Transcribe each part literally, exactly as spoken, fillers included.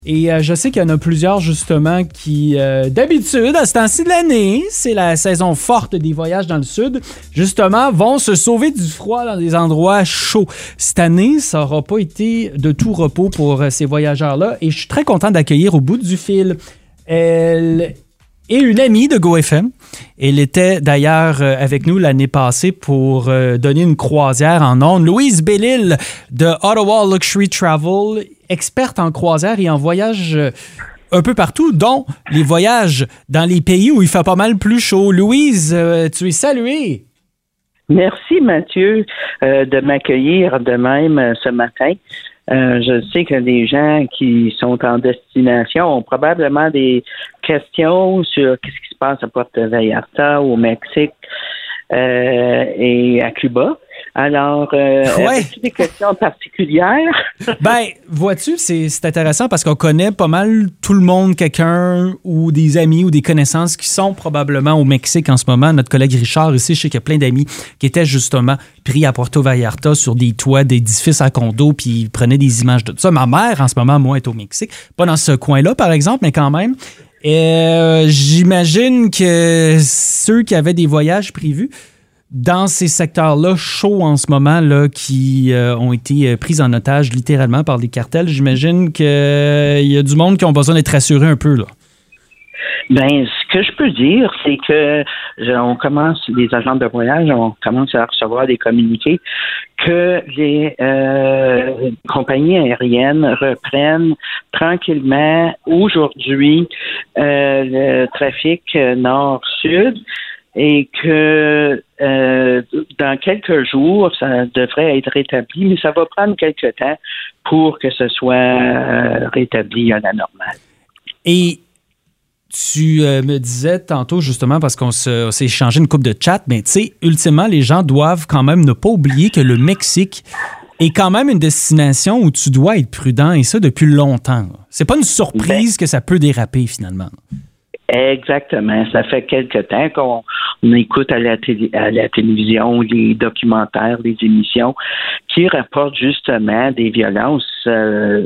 Et euh, je sais qu'il y en a plusieurs, justement, qui, euh, d'habitude, à ce temps-ci de l'année, c'est la saison forte des voyages dans le sud, justement, vont se sauver du froid dans des endroits chauds. Cette année, ça n'aura pas été de tout repos pour euh, ces voyageurs-là. Et je suis très content d'accueillir au bout du fil Elle est une amie de GoFM. Elle était d'ailleurs euh, avec nous l'année passée pour euh, donner une croisière en ondes. Louise Bellil de Ottawa Luxury Travel, experte en croisière et en voyage euh, un peu partout, dont les voyages dans les pays où il fait pas mal plus chaud. Louise, euh, tu es saluée. Merci Mathieu euh, de m'accueillir de même euh, ce matin. Euh, je sais que les gens qui sont en destination ont probablement des questions sur ce qui se passe à Puerto Vallarta, au Mexique euh, et à Cuba. Alors, euh, ouais. as-tu des questions particulières? Ben, vois-tu, c'est, c'est intéressant parce qu'on connaît pas mal tout le monde, quelqu'un ou des amis ou des connaissances qui sont probablement au Mexique en ce moment. Notre collègue Richard ici, je sais qu'il y a plein d'amis qui étaient justement pris à Puerto Vallarta sur des toits d'édifices à condos puis ils prenaient des images de tout ça. Ma mère, en ce moment, moi, est au Mexique. Pas dans ce coin-là, par exemple, mais quand même. Et, euh, j'imagine que ceux qui avaient des voyages prévus dans ces secteurs-là chauds en ce moment, là, qui euh, ont été pris en otage littéralement par des cartels, j'imagine qu'il euh, y a du monde qui ont besoin d'être rassurés un peu, là. Ben, ce que je peux dire, c'est que on commence, les agents de voyage, on commence à recevoir des communiqués que les euh, compagnies aériennes reprennent tranquillement aujourd'hui euh, le trafic nord-sud. Et que euh, dans quelques jours, ça devrait être rétabli, mais ça va prendre quelques temps pour que ce soit euh, rétabli à la normale. Et tu euh, me disais tantôt, justement, parce qu'on se, on s'est échangé une couple de chats, mais tu sais, ultimement, les gens doivent quand même ne pas oublier que le Mexique est quand même une destination où tu dois être prudent, et ça depuis longtemps. C'est pas une surprise ben, que ça peut déraper, finalement. Exactement. Ça fait quelque temps qu'on on écoute à la, télé, à la télévision les documentaires, les émissions qui rapportent justement des violences euh,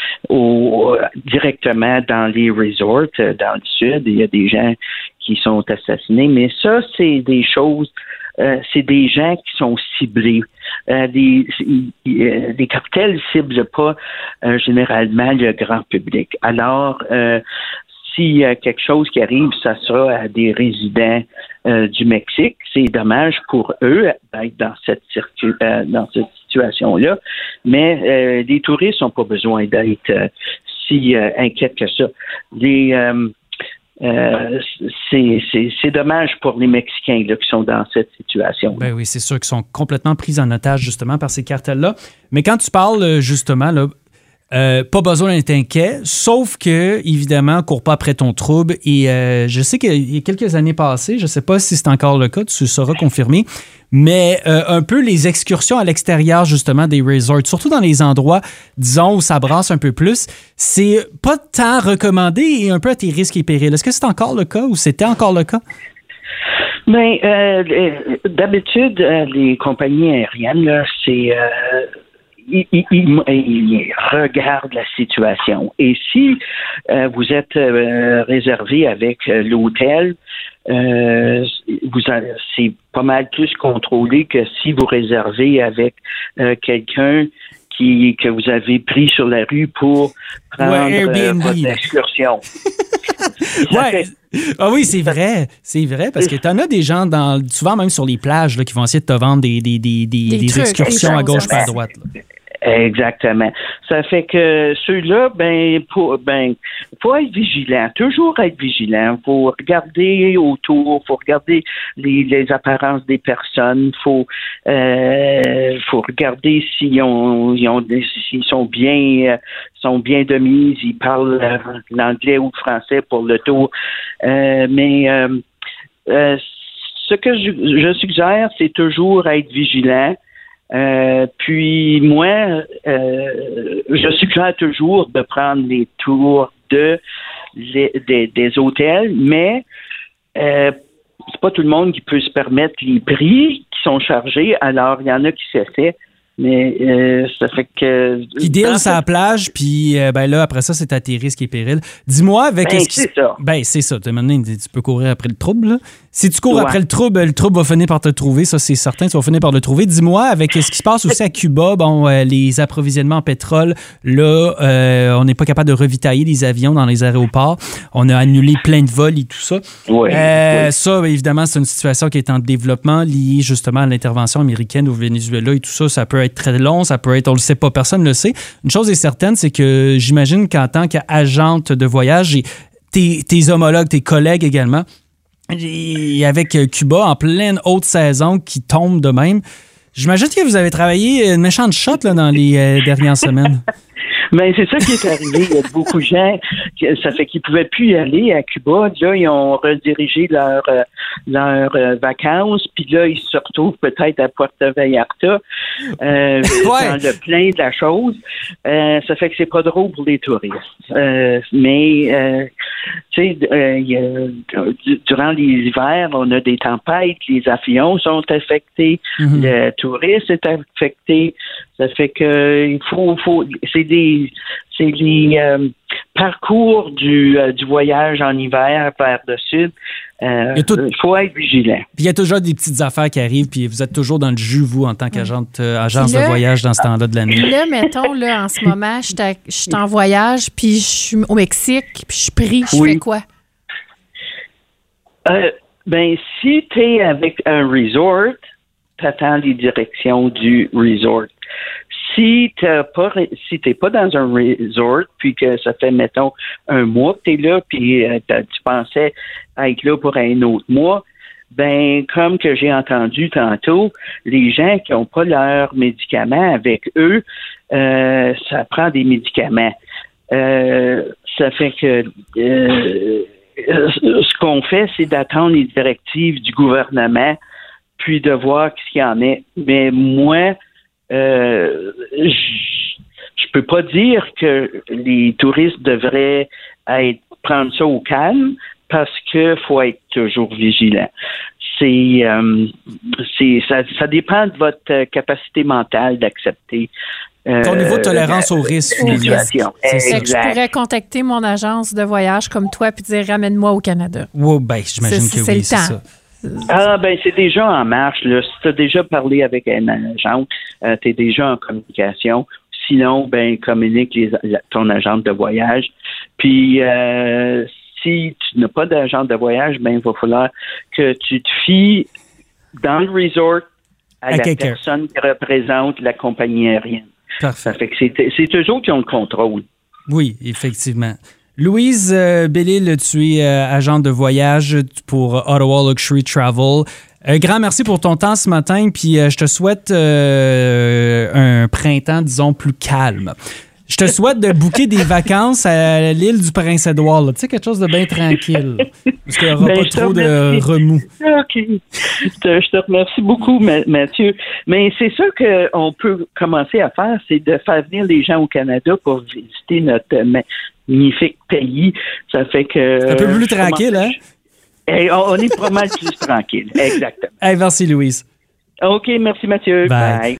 au, directement dans les resorts dans le sud. Il y a des gens qui sont assassinés, mais ça, c'est des choses, euh, c'est des gens qui sont ciblés. Euh, les, euh, les cartels ciblent pas euh, généralement le grand public. Alors, euh, s'il y a quelque chose qui arrive, ça sera à des résidents euh, du Mexique. C'est dommage pour eux d'être dans cette, circu- euh, dans cette situation-là, mais euh, les touristes n'ont pas besoin d'être euh, si euh, inquiets que ça. Les, euh, euh, c'est, c'est, c'est dommage pour les Mexicains là, qui sont dans cette situation. Ben oui, c'est sûr qu'ils sont complètement pris en otage justement par ces cartels-là. Mais quand tu parles justement là, Euh, pas besoin d'être inquiet, sauf que, évidemment, cours pas après ton trouble. Et euh, je sais qu'il y a quelques années passées, je sais pas si c'est encore le cas, tu sauras confirmer, mais euh, un peu les excursions à l'extérieur, justement, des resorts, surtout dans les endroits, disons, où ça brasse un peu plus, c'est pas tant recommandé et un peu à tes risques et périls. Est-ce que c'est encore le cas ou c'était encore le cas? Bien, euh, d'habitude, les compagnies aériennes, là, c'est... Euh Il, il, il, il regarde la situation. Et si euh, vous êtes euh, réservé avec euh, l'hôtel, euh, vous avez, c'est pas mal plus contrôlé que si vous réservez avec euh, quelqu'un qui que vous avez pris sur la rue pour prendre ouais, euh, votre excursion. ouais. fait, ah oui, c'est vrai. C'est vrai, parce que t'en as des gens, dans, souvent même sur les plages, là, qui vont essayer de te vendre des, des, des, des, des, des trucs, excursions à gauche et à droite. Là. Exactement. Ça fait que ceux-là, ben, pour, ben, faut être vigilant, toujours être vigilant. Faut regarder autour, faut regarder les, les apparences des personnes, faut, euh, faut regarder s'ils ont, ils ont, s'ils sont bien, euh, sont bien de mise, ils parlent euh, l'anglais ou le français pour le tour. Euh, mais euh, euh, ce que je, je suggère, c'est toujours être vigilant. Euh, puis moi, euh, je suggère toujours de prendre les tours de les, des, des hôtels, mais euh, c'est pas tout le monde qui peut se permettre les prix qui sont chargés. Alors il y en a qui s'essaient Mais euh, ça fait que... Puis deal sur la plage, puis euh, ben là, après ça, c'est à tes risques et périls. Dis-moi, avec... Ben, ce qui... c'est ça. Ben, c'est ça. Maintenant, tu peux courir après le trouble, là. Si tu cours Ouais. après le trouble, le trouble va finir par te trouver. Ça, c'est certain. Tu vas finir par le trouver. Dis-moi, avec ce qui se passe aussi à Cuba, bon, euh, les approvisionnements en pétrole, là, euh, on n'est pas capable de ravitailler les avions dans les aéroports. On a annulé plein de vols et tout ça. Oui, Euh, oui. Ça, évidemment, c'est une situation qui est en développement liée justement à l'intervention américaine au Venezuela et tout ça. Ça peut être très long, ça peut être, on le sait pas, personne ne le sait. Une chose est certaine, c'est que j'imagine qu'en tant qu'agente de voyage, j'ai tes, tes homologues, tes collègues également, et avec Cuba en pleine haute saison qui tombe de même, j'imagine que vous avez travaillé une méchante shot là, dans les euh, dernières semaines. Ben, c'est ça qui est arrivé. Il y a beaucoup de gens, que- ça fait qu'ils pouvaient plus y aller à Cuba. Là, ils ont redirigé leurs euh, leurs euh, vacances, puis là, ils se retrouvent peut-être à Puerto Vallarta, euh, Ouais. dans le plein de la chose. Euh, ça fait que c'est pas drôle pour les touristes. Euh, mais, euh, tu sais, euh, il y a- du- durant les hivers, on a des tempêtes, les avions sont affectés, Mhm. le tourisme est affecté. Ça fait que il faut, faut c'est des c'est les euh, parcours du, euh, du voyage en hiver vers le sud. Euh, Il y a tout- Il faut être vigilant. Puis il y a toujours des petites affaires qui arrivent, puis vous êtes toujours dans le jus, vous, en tant qu'agente euh, agence Puis là- de voyage dans ce temps-là de l'année. Puis là, mettons, là, en ce moment, je suis à- je suis en voyage, puis je suis au Mexique, puis je suis pris, je Oui. fais quoi? Euh, ben, si tu es avec un resort, t'attends les directions du resort. Si t'as pas, si t'es pas dans un resort, puis que ça fait, mettons, un mois que t'es là, puis euh, t'as- tu pensais être là pour un autre mois, ben, comme que j'ai entendu tantôt, les gens qui n'ont pas leurs médicaments avec eux, euh, ça prend des médicaments. Euh, ça fait que euh, ce qu'on fait, c'est d'attendre les directives du gouvernement, puis de voir ce qu'il y en est. Mais moi, euh, je je peux pas dire que les touristes devraient être, prendre ça au calme parce que faut être toujours vigilant. C'est, euh, c'est ça, ça dépend de votre capacité mentale d'accepter. Euh, Ton niveau de tolérance au risque, la finalement. situation. C'est ça. Fait que je Exact. pourrais contacter mon agence de voyage comme toi puis dire ramène-moi au Canada. Oh, ben, j'imagine C'est- que c'est oui, le c'est temps. ça. Ah, ben, c'est déjà en marche, là. Si tu as déjà parlé avec un agent, euh, tu es déjà en communication. Sinon, ben, communique les, la- ton agent de voyage. Puis, euh, si tu n'as pas d'agent de voyage, ben, il va falloir que tu te fies dans le resort à, À la quelqu'un. personne qui représente la compagnie aérienne. Parfait. Ça fait que c'est, c'est eux autres qui ont le contrôle. Oui, effectivement. Louise euh, Bellil, tu es euh, agente de voyage pour Ottawa Luxury Travel. Un grand merci pour ton temps ce matin, puis euh, je te souhaite euh, un printemps, disons, plus calme. Je te souhaite de booker des vacances à l'île du Prince-Édouard, là. Tu sais, quelque chose de bien tranquille, parce qu'il n'y aura Ben, pas je te trop de remercie. remous. OK. Je te, je te remercie beaucoup, Ma- Mathieu. Mais c'est ça qu'on peut commencer à faire, c'est de faire venir les gens au Canada pour visiter notre magnifique pays. Ça fait que... C'est un peu plus je tranquille, commence- hein? Eh, on on est pas mal plus tranquille. Exactement. Hey, merci, Louise. OK, merci Mathieu. Bye. Bye.